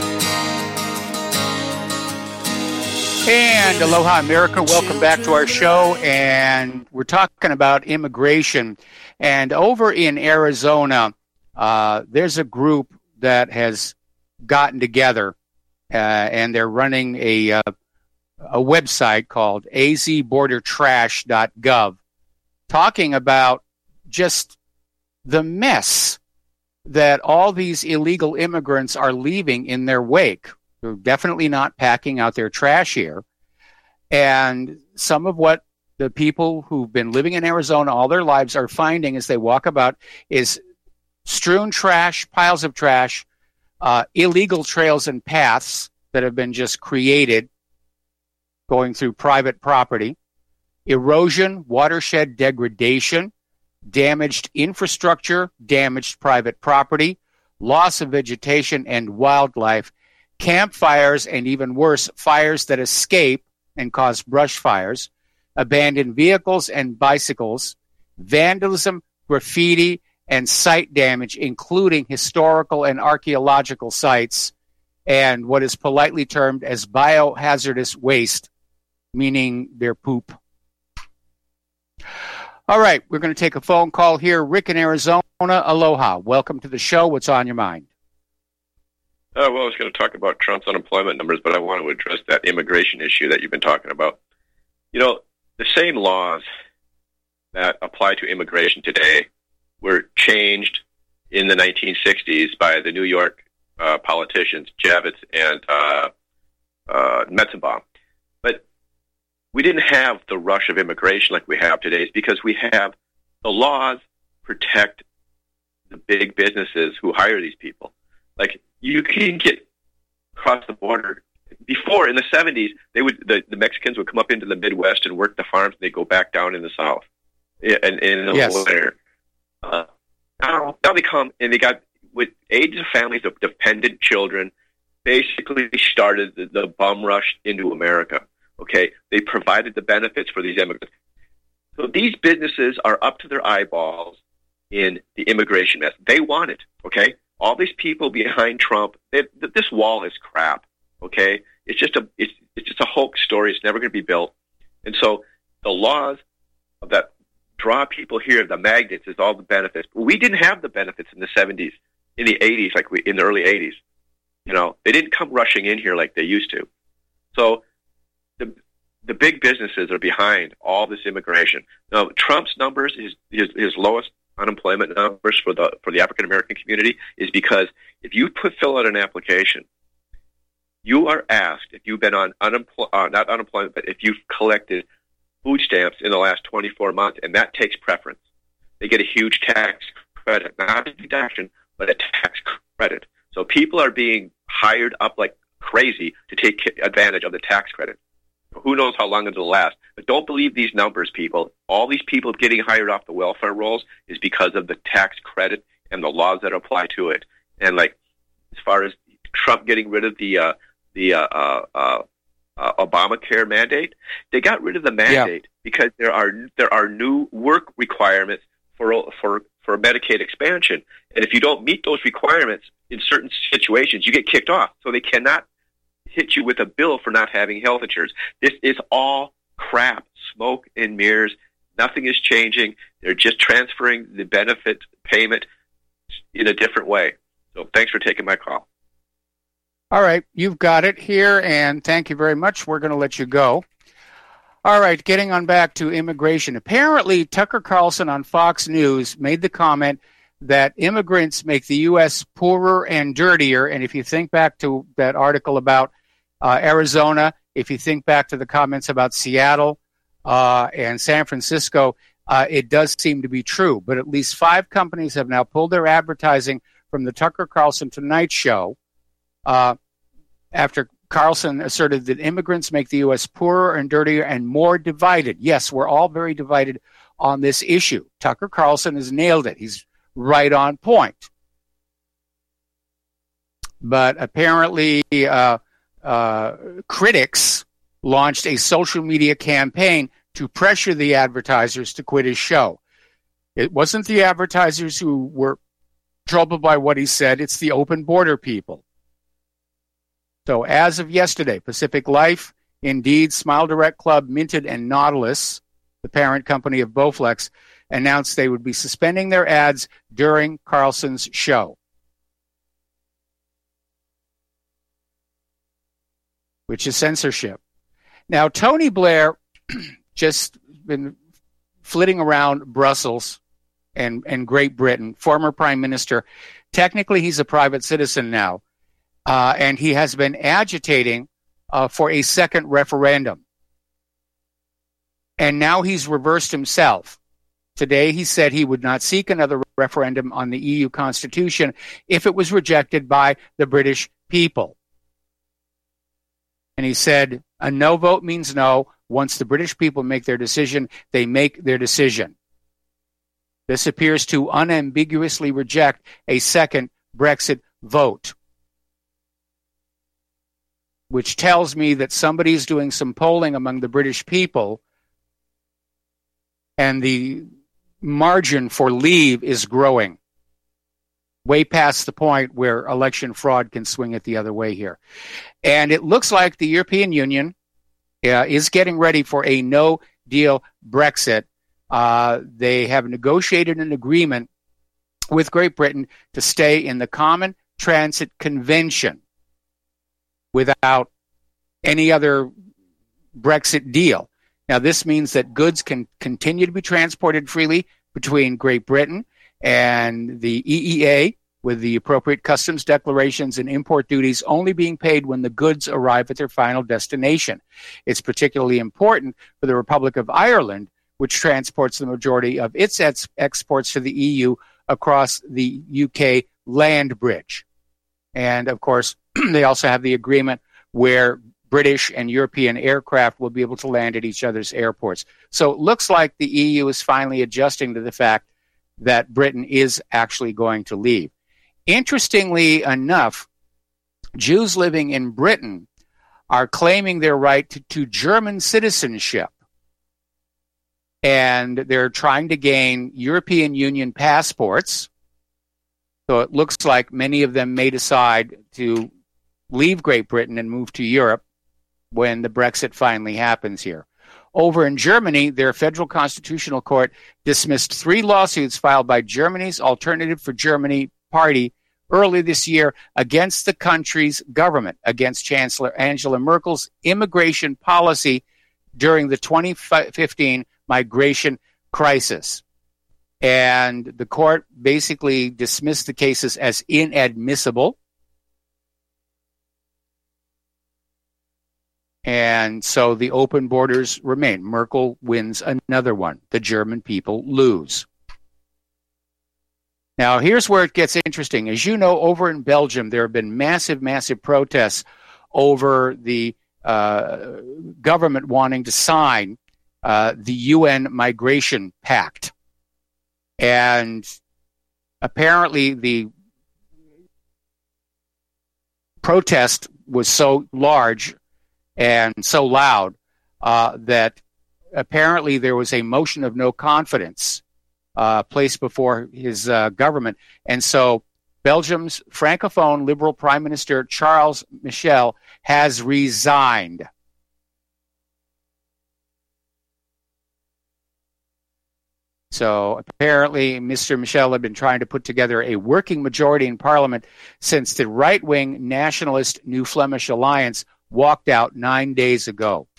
And aloha, America. Welcome back to our show. And we're talking about immigration. And over in Arizona, uh, there's a group that has gotten together, uh, and they're running a uh, a website called a z border trash dot gov, talking about just the mess that all these illegal immigrants are leaving in their wake. They're definitely not packing out their trash here. And some of what the people who've been living in Arizona all their lives are finding as they walk about is strewn trash, piles of trash, uh, illegal trails and paths that have been just created going through private property, erosion, watershed degradation, damaged infrastructure, damaged private property, loss of vegetation and wildlife, campfires, and even worse, fires that escape and cause brush fires, abandoned vehicles and bicycles, vandalism, graffiti, and site damage, including historical and archaeological sites, and what is politely termed as biohazardous waste, meaning their poop. All right, we're going to take a phone call here. Rick in Arizona, aloha. Welcome to the show. What's on your mind? Uh, well, I was going to talk about Trump's unemployment numbers, but I want to address that immigration issue that you've been talking about. You know, same laws that apply to immigration today were changed in the nineteen sixties by the New York uh, politicians, Javits and uh, uh, Metzenbaum. But we didn't have the rush of immigration like we have today because we have the laws protect the big businesses who hire these people. Like, you can get across the border. Before, in the seventies, they would the, the Mexicans would come up into the Midwest and work the farms, and they'd go back down in the South. And in the yes. winter. Uh, now, now they come, and they got, with aged families of dependent children, basically started the, the bum rush into America. Okay? They provided the benefits for these immigrants. So these businesses are up to their eyeballs in the immigration mess. They want it, okay? All these people behind Trump, they, this wall is crap, okay? It's just a it's, it's just a hoax story. It's never going to be built. And so the laws of that draw people here, the magnets, is all the benefits. We didn't have the benefits in the seventies, in the eighties, like we in the early eighties. You know, they didn't come rushing in here like they used to. So the the big businesses are behind all this immigration. Now, Trump's numbers, his his, his lowest unemployment numbers for the for the African American community, is because if you put fill out an application, you are asked if you've been on unemployment, uh, not unemployment, but if you've collected food stamps in the last twenty-four months, and that takes preference. They get a huge tax credit, not a deduction, but a tax credit. So people are being hired up like crazy to take advantage of the tax credit. Who knows how long it'll last? But don't believe these numbers, people. All these people getting hired off the welfare rolls is because of the tax credit and the laws that apply to it. And like, as far as Trump getting rid of the uh, the uh, uh, uh, uh, Obamacare mandate, they got rid of the mandate yeah. because there are there are new work requirements for for for Medicaid expansion, and if you don't meet those requirements in certain situations, you get kicked off. So they cannot hit you with a bill for not having health insurance. This is all crap, smoke and mirrors. Nothing is changing. They're just transferring the benefit payment in a different way. So thanks for taking my call. All right, you've got it here, and thank you very much. We're going to let you go. All right, getting on back to immigration. Apparently, Tucker Carlson on Fox News made the comment that immigrants make the U S poorer and dirtier. And if you think back to that article about uh, Arizona, if you think back to the comments about Seattle uh, and San Francisco, uh, it does seem to be true. But at least five companies have now pulled their advertising from the Tucker Carlson Tonight Show uh, after Carlson asserted that immigrants make the U S poorer and dirtier and more divided. Yes, we're all very divided on this issue. Tucker Carlson has nailed it. He's right on point. But apparently, uh, uh, critics launched a social media campaign to pressure the advertisers to quit his show. It wasn't the advertisers who were troubled by what he said, it's the open border people. So as of yesterday, Pacific Life, Indeed, Smile Direct Club, Minted, and Nautilus, the parent company of Bowflex, announced they would be suspending their ads during Carlson's show, which is censorship. Now, Tony Blair just been flitting around Brussels and, and Great Britain, former prime minister. Technically, he's a private citizen now, uh, and he has been agitating uh, for a second referendum. And now he's reversed himself. Today, he said he would not seek another referendum on the E U Constitution if it was rejected by the British people. And he said, a no vote means no. Once the British people make their decision, they make their decision. This appears to unambiguously reject a second Brexit vote, which tells me that somebody's doing some polling among the British people, and the margin for leave is growing way past the point where election fraud can swing it the other way here. And it looks like the European Union uh, is getting ready for a no-deal Brexit. Uh, they have negotiated an agreement with Great Britain to stay in the Common Transit Convention without any other Brexit deal. Now, this means that goods can continue to be transported freely between Great Britain and the E E A, with the appropriate customs declarations and import duties only being paid when the goods arrive at their final destination. It's particularly important for the Republic of Ireland, which transports the majority of its ex- exports to the E U across the U K land bridge. And, of course, they also have the agreement where British and European aircraft will be able to land at each other's airports. So it looks like the E U is finally adjusting to the fact that Britain is actually going to leave. Interestingly enough, Jews living in Britain are claiming their right to, to German citizenship. And they're trying to gain European Union passports. So it looks like many of them may decide to leave Great Britain and move to Europe when the Brexit finally happens here. Over in Germany, their federal constitutional court dismissed three lawsuits filed by Germany's Alternative for Germany party early this year against the country's government, against Chancellor Angela Merkel's immigration policy during the twenty fifteen migration crisis. And the court basically dismissed the cases as inadmissible. And so the open borders remain. Merkel wins another one. The German people lose. Now, here's where it gets interesting. As you know, over in Belgium, there have been massive, massive protests over the uh, government wanting to sign uh, the U N Migration Pact. And apparently the protest was so large and so loud uh, that apparently there was a motion of no confidence uh, placed before his uh, government. And so Belgium's Francophone Liberal Prime Minister Charles Michel has resigned. So apparently Mister Michel had been trying to put together a working majority in Parliament since the right-wing nationalist New Flemish Alliance walked out nine days ago.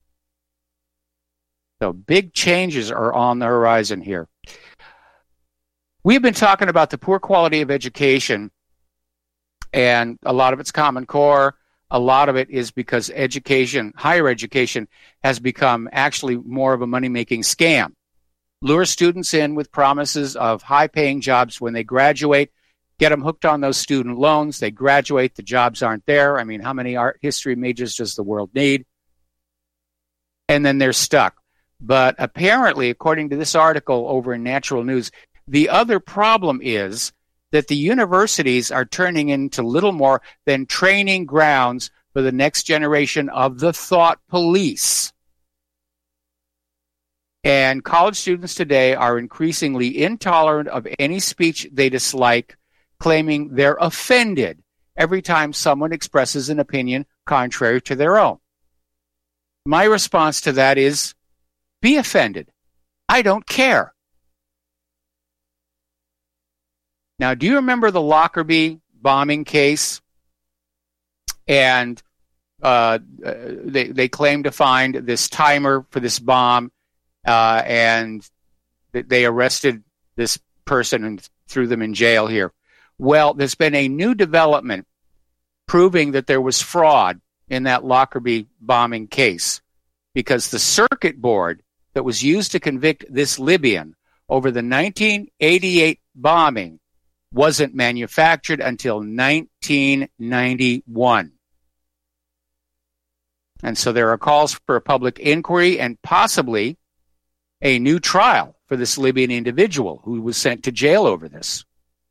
So big changes are on the horizon here. We've been talking about the poor quality of education, and a lot of it's Common Core. A lot of it is because education, higher education, has become actually more of a money-making scam. Lure students in with promises of high-paying jobs when they graduate, get them hooked on those student loans. They graduate, the jobs aren't there. I mean, how many art history majors does the world need? And then they're stuck. But apparently, according to this article over in Natural News, the other problem is that the universities are turning into little more than training grounds for the next generation of the thought police. And college students today are increasingly intolerant of any speech they dislike, claiming they're offended every time someone expresses an opinion contrary to their own. My response to that is, be offended. I don't care. Now, do you remember the Lockerbie bombing case? And uh, they, they claim to find this timer for this bomb, uh, and they arrested this person and threw them in jail here. Well, there's been a new development proving that there was fraud in that Lockerbie bombing case, because the circuit board that was used to convict this Libyan over the nineteen eighty-eight bombing wasn't manufactured until nineteen ninety-one. And so there are calls for a public inquiry and possibly a new trial for this Libyan individual who was sent to jail over this.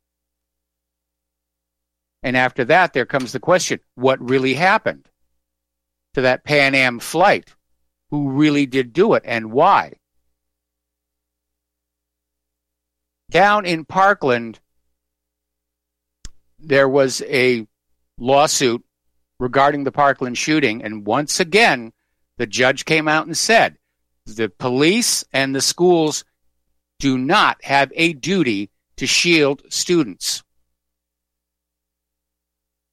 And after that, there comes the question, what really happened to that Pan Am flight? Who really did do it and why? Down in Parkland, there was a lawsuit regarding the Parkland shooting, and once again, the judge came out and said, the police and the schools do not have a duty to shield students.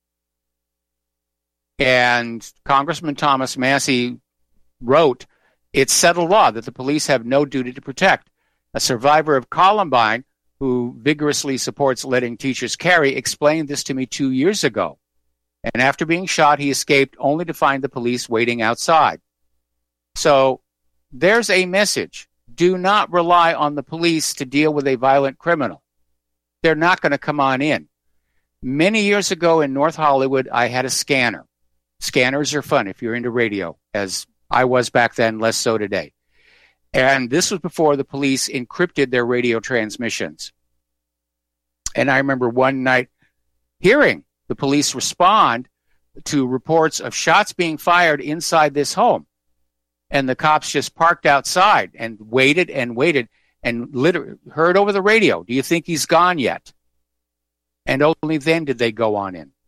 And Congressman Thomas Massie wrote It's settled law that the police have no duty to protect. A survivor of Columbine, who vigorously supports letting teachers carry, explained this to me two years ago. And after being shot, he escaped only to find the police waiting outside. So there's a message. Do not rely on the police to deal with a violent criminal. They're not going to come on in. Many years ago in North Hollywood, I had a scanner. Scanners are fun if you're into radio, as I was back then, less so today. And this was before the police encrypted their radio transmissions. And I remember one night hearing the police respond to reports of shots being fired inside this home. And the cops just parked outside and waited and waited and literally heard over the radio, "Do you think he's gone yet?" And only then did they go on in.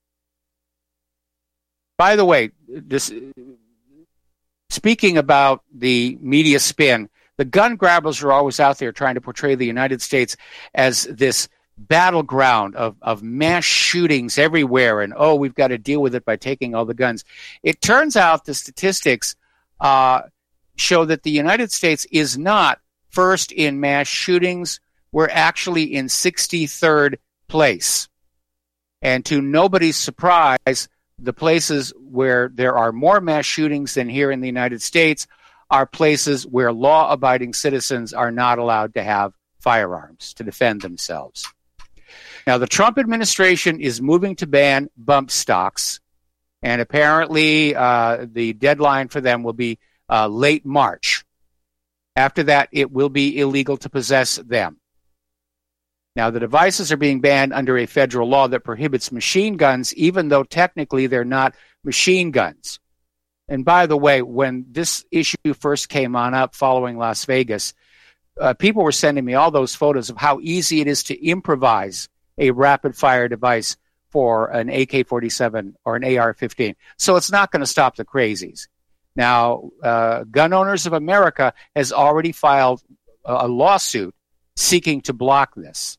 By the way, this, speaking about the media spin, the gun grabbers are always out there trying to portray the United States as this battleground of, of mass shootings everywhere, and, oh, we've got to deal with it by taking all the guns. It turns out the statistics uh, show that the United States is not first in mass shootings. We're actually in sixty-third place. And to nobody's surprise, the places where there are more mass shootings than here in the United States are places where law-abiding citizens are not allowed to have firearms to defend themselves. Now, the Trump administration is moving to ban bump stocks, and apparently uh, the deadline for them will be uh, late March. After that, it will be illegal to possess them. Now, the devices are being banned under a federal law that prohibits machine guns, even though technically they're not machine guns. And by the way, when this issue first came on up following Las Vegas, uh, people were sending me all those photos of how easy it is to improvise a rapid-fire device for an A K forty-seven or an A R fifteen. So it's not going to stop the crazies. Now, uh, Gun Owners of America has already filed a, a lawsuit seeking to block this.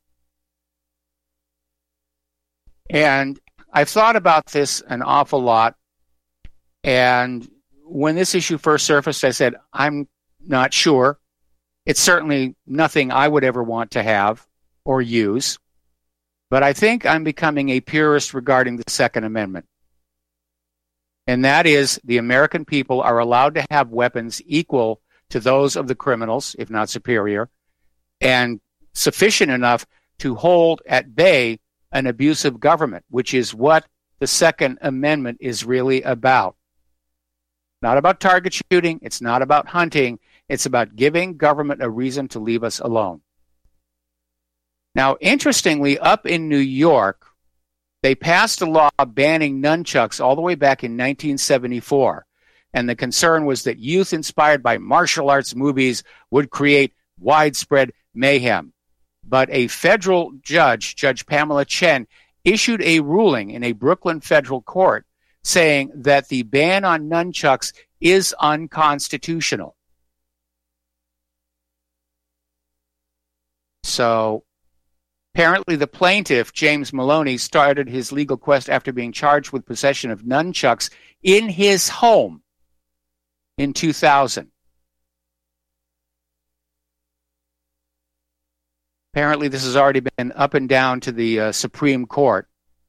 And I've thought about this an awful lot. And when this issue first surfaced, I said, I'm not sure. It's certainly nothing I would ever want to have or use. But I think I'm becoming a purist regarding the Second Amendment. And that is, the American people are allowed to have weapons equal to those of the criminals, if not superior, and sufficient enough to hold at bay an abusive government, which is what the Second Amendment is really about. Not about target shooting. It's not about hunting. It's about giving government a reason to leave us alone. Now, interestingly, up in New York, they passed a law banning nunchucks all the way back in nineteen seventy-four. And the concern was that youth inspired by martial arts movies would create widespread mayhem. But a federal judge, Judge Pamela Chen, issued a ruling in a Brooklyn federal court saying that the ban on nunchucks is unconstitutional. So apparently the plaintiff, James Maloney, started his legal quest after being charged with possession of nunchucks in his home in two thousand. Apparently this has already been up and down to the uh, Supreme Court.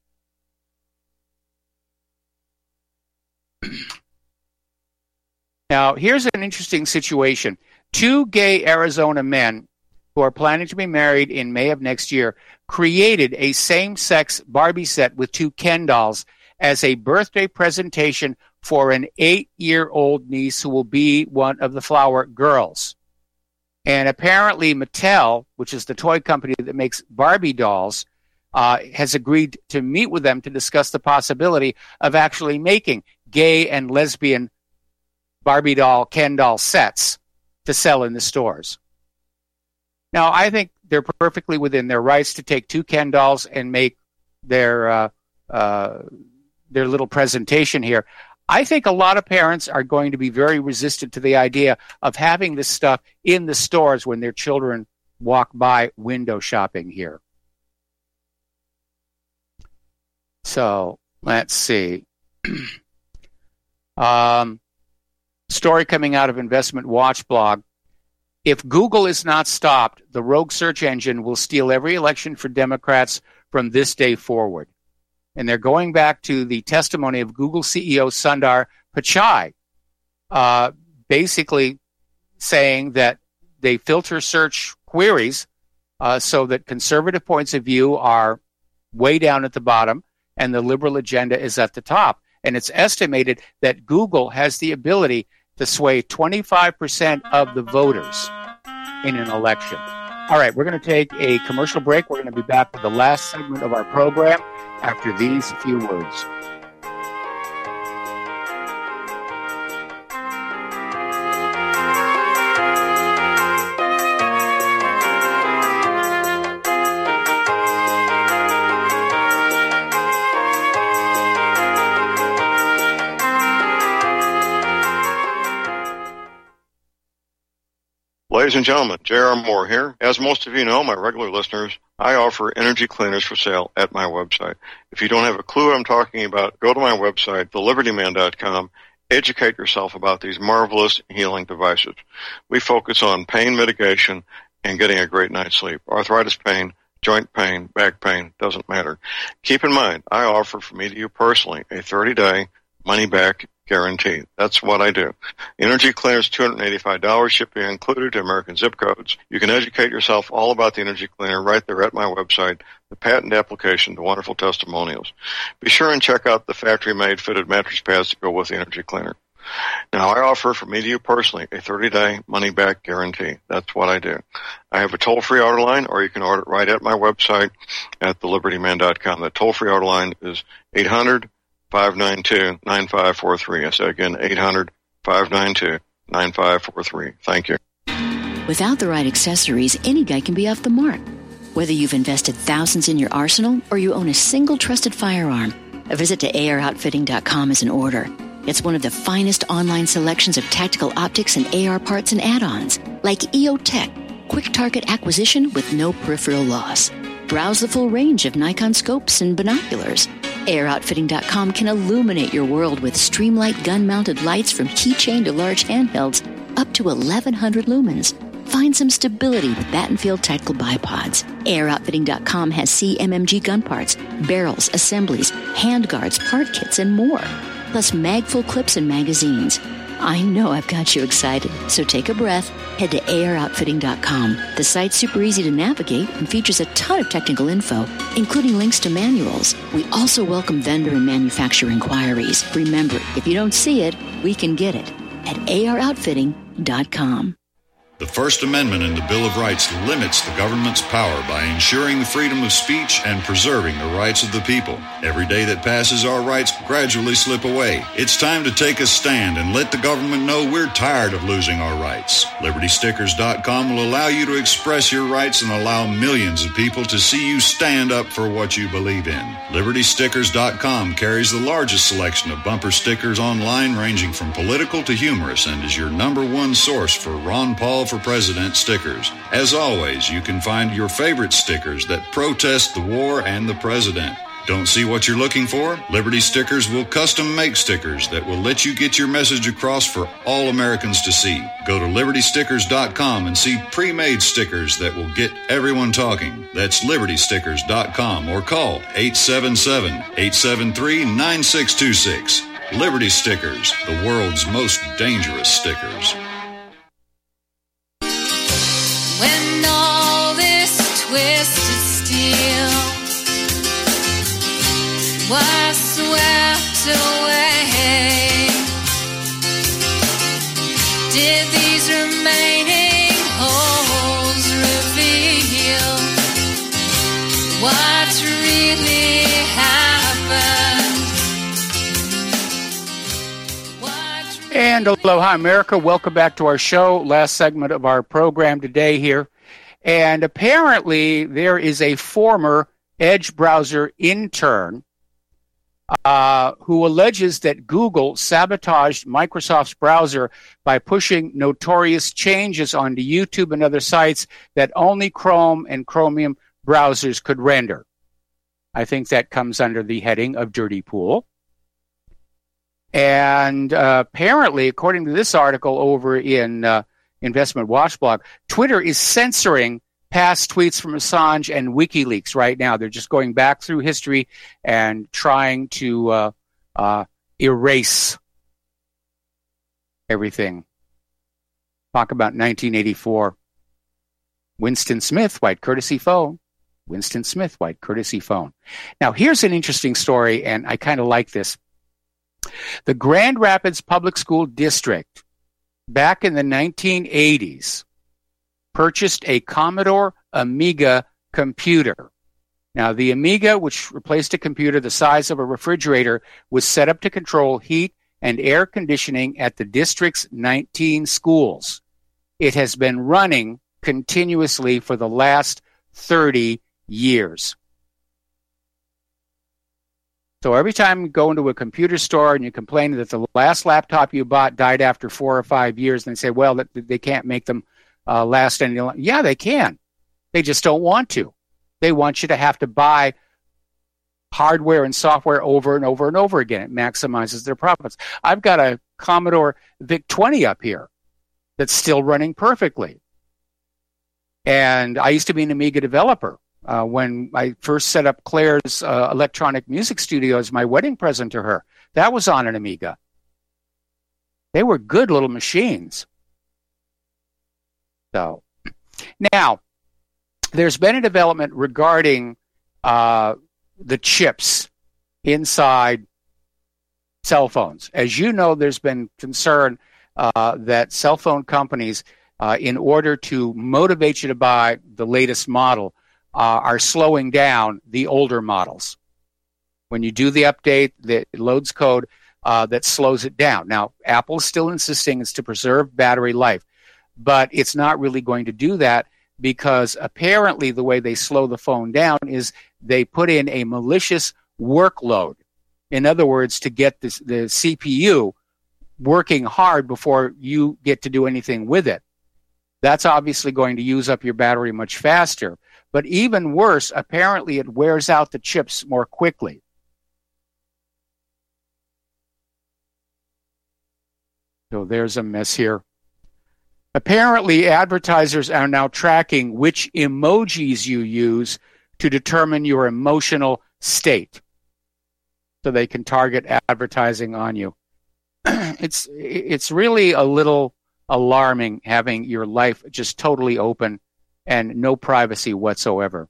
Now, here's an interesting situation. Two gay Arizona men who are planning to be married in May of next year created a same-sex Barbie set with two Ken dolls as a birthday presentation for an eight-year-old niece who will be one of the Flower Girls. And apparently Mattel, which is the toy company that makes Barbie dolls, uh, has agreed to meet with them to discuss the possibility of actually making gay and lesbian Barbie doll, Ken doll sets to sell in the stores. Now, I think they're perfectly within their rights to take two Ken dolls and make their uh, uh, their little presentation here. I think a lot of parents are going to be very resistant to the idea of having this stuff in the stores when their children walk by window shopping here. So, let's see. um, story coming out of Investment Watch blog. If Google is not stopped, the rogue search engine will steal every election for Democrats from this day forward. And they're going back to the testimony of Google C E O Sundar Pichai, uh, basically saying that they filter search queries uh, so that conservative points of view are way down at the bottom and the liberal agenda is at the top. And it's estimated that Google has the ability to sway twenty-five percent of the voters in an election. All right, we're going to take a commercial break. We're going to be back with the last segment of our program after these few words. Ladies and gentlemen, J R. Moore here. As most of you know, my regular listeners, I offer energy cleaners for sale at my website. If you don't have a clue what I'm talking about, go to my website, the liberty man dot com. Educate yourself about these marvelous healing devices. We focus on pain mitigation and getting a great night's sleep. Arthritis pain, joint pain, back pain, doesn't matter. Keep in mind, I offer from me to you personally a thirty-day money-back guarantee. That's what I do. Energy cleaners, two hundred eighty-five dollars, shipping included to American zip codes. You can educate yourself all about the energy cleaner right there at my website, the patent application, the wonderful testimonials. Be sure and check out the factory-made fitted mattress pads to go with the energy cleaner. Now, I offer from me to you personally a thirty-day money-back guarantee. That's what I do. I have a toll-free order line, or you can order it right at my website at the liberty man dot com. The toll-free order line is eight hundred, five nine two, nine five four three. I say again, eight hundred, five nine two, nine five four three. Thank you. Without the right accessories, any guy can be off the mark. Whether you've invested thousands in your arsenal or you own a single trusted firearm, a visit to A R outfitting dot com is in order. It's one of the finest online selections of tactical optics and A R parts and add-ons, like E O Tech, quick target acquisition with no peripheral loss. Browse the full range of Nikon scopes and binoculars. A R outfitting dot com can illuminate your world with Streamlight gun-mounted lights from keychain to large handhelds up to eleven hundred lumens. Find some stability with Battenfield tactical bipods. A R outfitting dot com has C M M G gun parts, barrels, assemblies, handguards, part kits, and more. Plus mag-full clips and magazines. I know I've got you excited, so take a breath. Head to A R outfitting dot com. The site's super easy to navigate and features a ton of technical info, including links to manuals. We also welcome vendor and manufacturer inquiries. Remember, if you don't see it, we can get it at A R outfitting dot com. The First Amendment in the Bill of Rights limits the government's power by ensuring the freedom of speech and preserving the rights of the people. Every day that passes, our rights gradually slip away. It's time to take a stand and let the government know we're tired of losing our rights. Liberty Stickers dot com will allow you to express your rights and allow millions of people to see you stand up for what you believe in. Liberty Stickers dot com carries the largest selection of bumper stickers online, ranging from political to humorous, and is your number one source for Ron Paul for President stickers. As always, you can find your favorite stickers that protest the war and the president. Don't see what you're looking for? Liberty Stickers will custom make stickers that will let you get your message across for all Americans to see. Go to Liberty Stickers dot com and see pre-made stickers that will get everyone talking. That's Liberty Stickers dot com or call eight seven seven, eight seven three, nine six two six. Liberty Stickers, the world's most dangerous stickers. When all this twisted steel was swept away, did these remaining holes reveal what really happened? What And aloha, America. Welcome back to our show. Last segment of our program today here. And apparently there is a former Edge browser intern uh, who alleges that Google sabotaged Microsoft's browser by pushing notorious changes onto YouTube and other sites that only Chrome and Chromium browsers could render. I think that comes under the heading of Dirty Pool. And uh, apparently, according to this article over in uh, Investment Watchblog, Twitter is censoring past tweets from Assange and WikiLeaks right now. They're just going back through history and trying to uh, uh, erase everything. Talk about nineteen eighty-four. Winston Smith, white courtesy phone. Winston Smith, white courtesy phone. Now, here's an interesting story, and I kind of like this. The Grand Rapids Public School District, back in the nineteen eighties, purchased a Commodore Amiga computer. Now, the Amiga, which replaced a computer the size of a refrigerator, was set up to control heat and air conditioning at the district's nineteen schools. It has been running continuously for the last thirty years. So every time you go into a computer store and you complain that the last laptop you bought died after four or five years, and they say, well, that they can't make them uh, last any longer. Yeah, they can. They just don't want to. They want you to have to buy hardware and software over and over and over again. It maximizes their profits. I've got a Commodore VIC twenty up here that's still running perfectly. And I used to be an Amiga developer. Uh, when I first set up Claire's uh, electronic music studio as my wedding present to her, that was on an Amiga. They were good little machines. So, now, there's been a development regarding uh, the chips inside cell phones. As you know, there's been concern uh, that cell phone companies, uh, in order to motivate you to buy the latest model, Uh, are slowing down the older models. When you do the update, it loads code uh, that slows it down. Now, Apple's still insisting it's to preserve battery life, but it's not really going to do that because apparently the way they slow the phone down is they put in a malicious workload. In other words, to get this, the C P U working hard before you get to do anything with it. That's obviously going to use up your battery much faster. But even worse, apparently it wears out the chips more quickly. So there's a mess here. Apparently, advertisers are now tracking which emojis you use to determine your emotional state, so they can target advertising on you. It's it's really a little alarming having your life just totally open and no privacy whatsoever.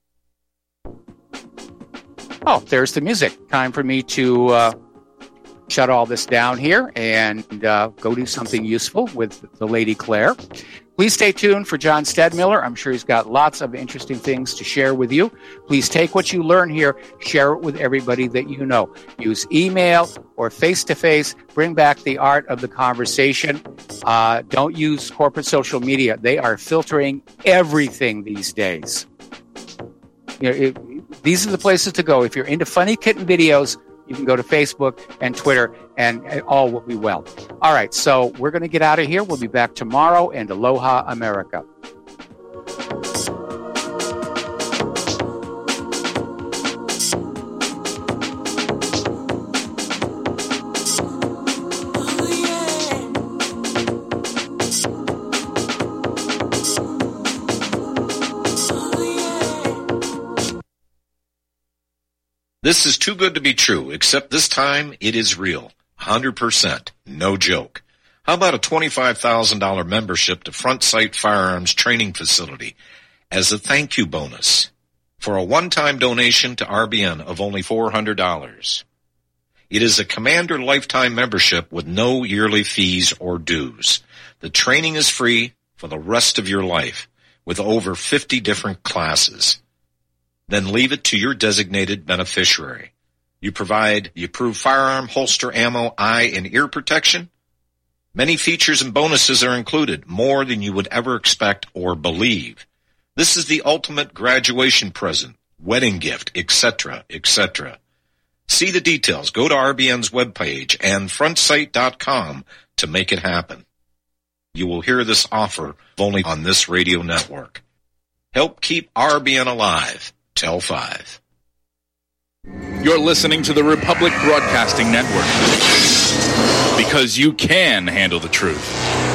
Oh, there's the music. Time for me to uh, shut all this down here and uh, go do something useful with the Lady Claire. Please stay tuned for John Stedmiller. I'm sure he's got lots of interesting things to share with you. Please take what you learn here, share it with everybody that you know. Use email or face-to-face. Bring back the art of the conversation. Uh, don't use corporate social media. They are filtering everything these days. You know, it, these are the places to go. If you're into funny kitten videos, you can go to Facebook and Twitter, and all will be well. All right, so we're going to get out of here. We'll be back tomorrow, and Aloha America. This is too good to be true, except this time it is real. one hundred percent. No joke. How about a twenty-five thousand dollars membership to Front Sight Firearms Training Facility as a thank you bonus for a one-time donation to R B N of only four hundred dollars? It is a Commander lifetime membership with no yearly fees or dues. The training is free for the rest of your life with over fifty different classes. Then leave it to your designated beneficiary. You provide the approved firearm, holster, ammo, eye, and ear protection. Many features and bonuses are included, more than you would ever expect or believe. This is the ultimate graduation present, wedding gift, et cetera, et cetera. See the details. Go to R B N's webpage and front sight dot com to make it happen. You will hear this offer only on this radio network. Help keep R B N alive. Tell five. You're listening to the Republic Broadcasting Network. Because you can handle the truth.